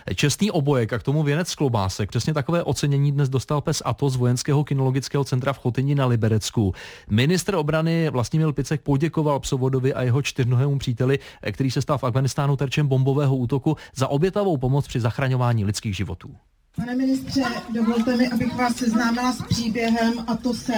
Čestný obojek a k tomu věnec z klobásek. Přesně takové ocenění dnes dostal pes Atos z Vojenského kynologického centra v Chotyni na Liberecku. Ministr obrany Vlastimil Picek poděkoval psovodovi a jeho čtyřnohému příteli, který se stal v Afghánistánu terčem bombového útoku, za obětavou pomoc při zachraňování lidských životů. Pane ministře, dovolte mi, abych vás seznámila s příběhem Atose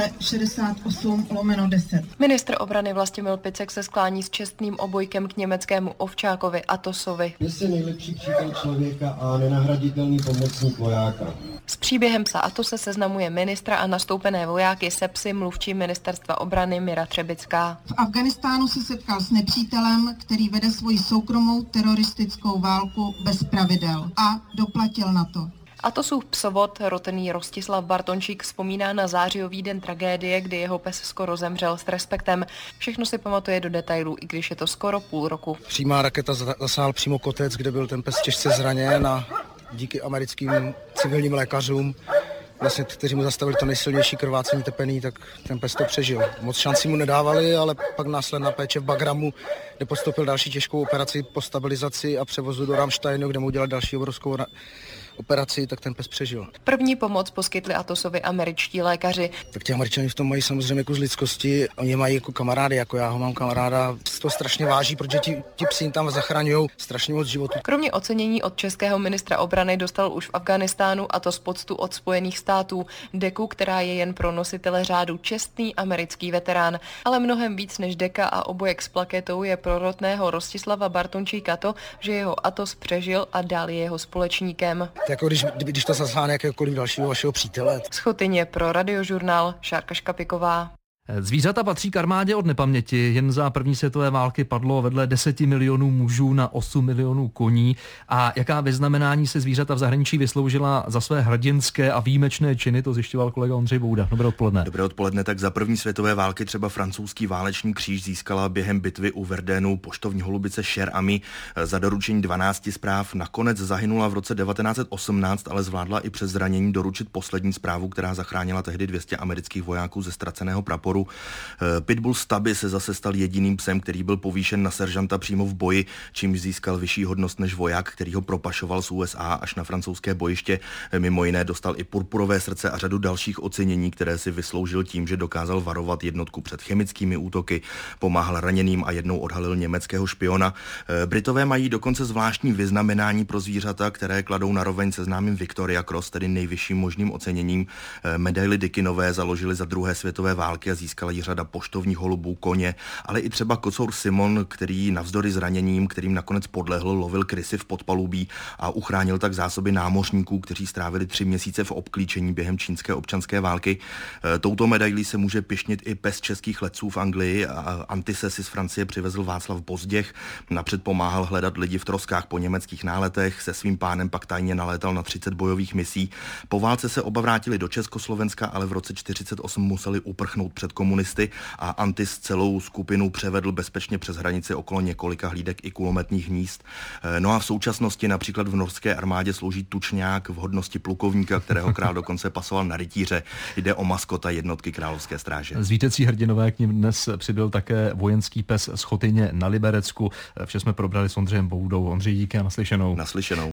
68/10. Ministr obrany Vlastimil Picek se sklání s čestným obojkem k německému ovčákovi Atosovi. Pes je nejlepší přítel člověka a nenahraditelný pomocník vojáka. S příběhem psa Atose seznamuje ministra a nastoupené vojáky se psy mluvčí ministerstva obrany Mira Třebická. V Afghánistánu se setkal s nepřítelem, který vede svoji soukromou teroristickou válku bez pravidel a doplatil na to. Atosův psovod, rotený Rostislav Bartončík, vzpomíná na zářijový den tragédie, kdy jeho pes skoro zemřel s respektem. Všechno si pamatuje do detailů, i když je to skoro půl roku. Přímá raketa zasáhl přímo kotec, kde byl ten pes těžce zraněn a díky americkým civilním lékařům, vlastně, kteří mu zastavili to nejsilnější krvácení tepený, tak ten pes to přežil. Moc šancí mu nedávali, ale pak následná péče v Bagramu, kde podstoupil další těžkou operaci po stabilizaci a převozu do Ramsteinu, kde mu udělali další obrovskou operaci, tak ten pes přežil. První pomoc poskytli Atosovi američtí lékaři. Tak ti Američani v tom mají samozřejmě kus lidskosti, oni mají jako kamarády, jako já ho mám kamaráda, to strašně váží, protože ti psi tam zachraňují strašně moc životů. Kromě ocenění od českého ministra obrany dostal už v Afghánistánu a to z poctu od Spojených států deku, která je jen pro nositele řádu čestný americký veterán, ale mnohem víc než deka a obojek s plaketou je pro rotného Rostislava Bartončíka to, že jeho Atos přežil a dál je jeho společníkem. Jako když to zasáhne jakéhokoliv dalšího vašeho přítele. Z Chotyně pro Radiožurnál Šárka Škapiková. Zvířata patří k armádě od nepaměti. Jen za první světové války padlo vedle 10 milionů mužů na 8 milionů koní. A jaká vyznamenání se zvířata v zahraničí vysloužila za své hrdinské a výjimečné činy, to zjišťoval kolega Ondřej Bouda. Dobré odpoledne. Dobré odpoledne. Tak za první světové války třeba francouzský válečný kříž získala během bitvy u Verdunu poštovní holubice Cher Ami za doručení 12 zpráv. Nakonec zahynula v roce 1918, ale zvládla i přes zranění doručit poslední zprávu, která zachránila tehdy 200 amerických vojáků ze ztraceného praporu. Pitbull Stubby se zase stal jediným psem, který byl povýšen na seržanta přímo v boji, čímž získal vyšší hodnost než voják, který ho propašoval z USA až na francouzské bojiště. Mimo jiné dostal i purpurové srdce a řadu dalších ocenění, které si vysloužil tím, že dokázal varovat jednotku před chemickými útoky, pomáhal raněným a jednou odhalil německého špiona. Britové mají dokonce zvláštní vyznamenání pro zvířata, které kladou naroveň se známým Victoria Cross, tedy nejvyšším možným oceněním. Medaily Dickinové založili za druhé světové války a získala jí řada poštovních holubů, koně, ale i třeba kocour Simon, který navzdory zraněním, kterým nakonec podlehl, lovil krysy v podpalubí a uchránil tak zásoby námořníků, kteří strávili 3 měsíce v obklíčení během čínské občanské války. Touto medailí se může pyšnit i pes českých letců v Anglii. Antise si z Francie přivezl Václav Bozděch, napřed pomáhal hledat lidi v troskách po německých náletech, se svým pánem pak tajně nalétal na 30 bojových misí. Po válce se oba vrátili do Československa, ale v roce 1948 museli uprchnout před komunisty a Antis celou skupinu převedl bezpečně přes hranici okolo několika hlídek i kulometních hnízd. No a v současnosti například v norské armádě slouží tučňák v hodnosti plukovníka, kterého král dokonce pasoval na rytíře. Jde o maskota jednotky královské stráže. Zvítěcí hrdinové, k nim dnes přibyl také vojenský pes z Chotyně na Liberecku. Vše jsme probrali s Ondřejem Boudou. Ondřej, díky a naslyšenou. Naslyšenou.